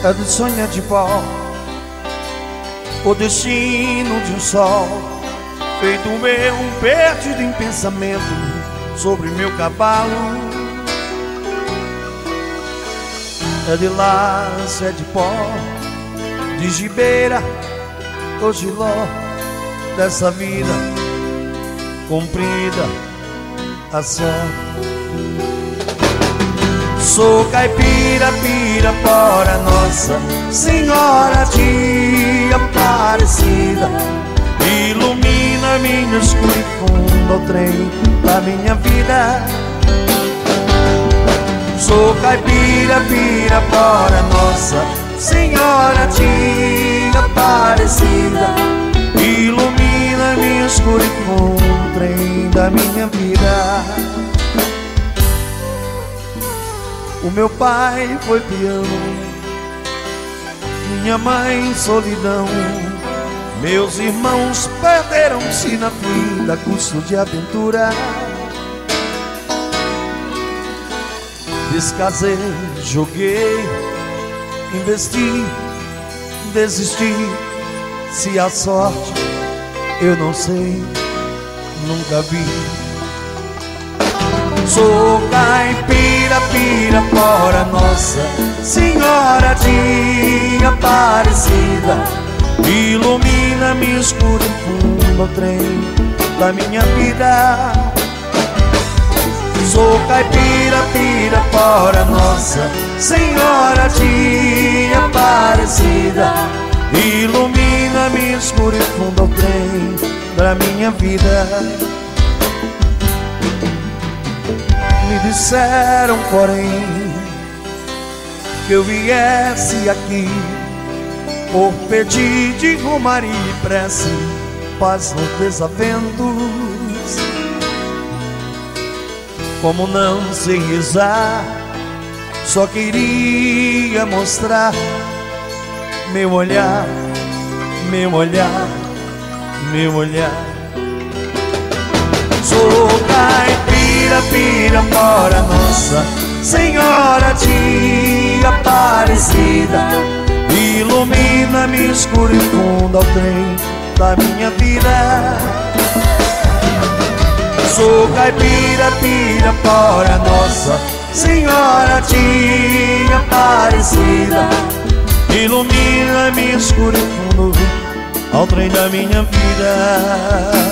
é de sonho de pó, o destino de um sol feito meu, perdido em pensamento sobre meu cavalo. É de laço, é de pó, de gibeira ou giló, dessa vida comprida a só. Sou caipira, pirapora, Nossa Senhora de Aparecida, ilumina minha escura e funda o trem da minha vida. Sou caipira, pirapora, Nossa Senhora de Aparecida, ilumina minha escura e funda o trem da minha vida. O meu pai foi peão, minha mãe solidão, meus irmãos perderam-se na vida, custo de aventura. Descasei, joguei, investi, desisti. Se a sorte eu não sei, nunca vi. Sou caipira, pirapora, Nossa Senhora de Aparecida, ilumina-me escuro e fundo o trem da minha vida. Sou caipira, pirapora, Nossa Senhora de Aparecida, ilumina-me escuro e fundo o trem da minha vida. Me disseram, porém, que eu viesse aqui por pedir de romaria e prece paz nos desaventos. Como não sei rezar, só queria mostrar meu olhar, meu olhar, meu olhar. Sou caipira, pirapora, Nossa Senhora de Aparecida, ilumina-me escuro e fundo ao trem da minha vida. Sou caipira, pirapora, Nossa Senhora de Aparecida, ilumina-me escuro e fundo ao trem da minha vida.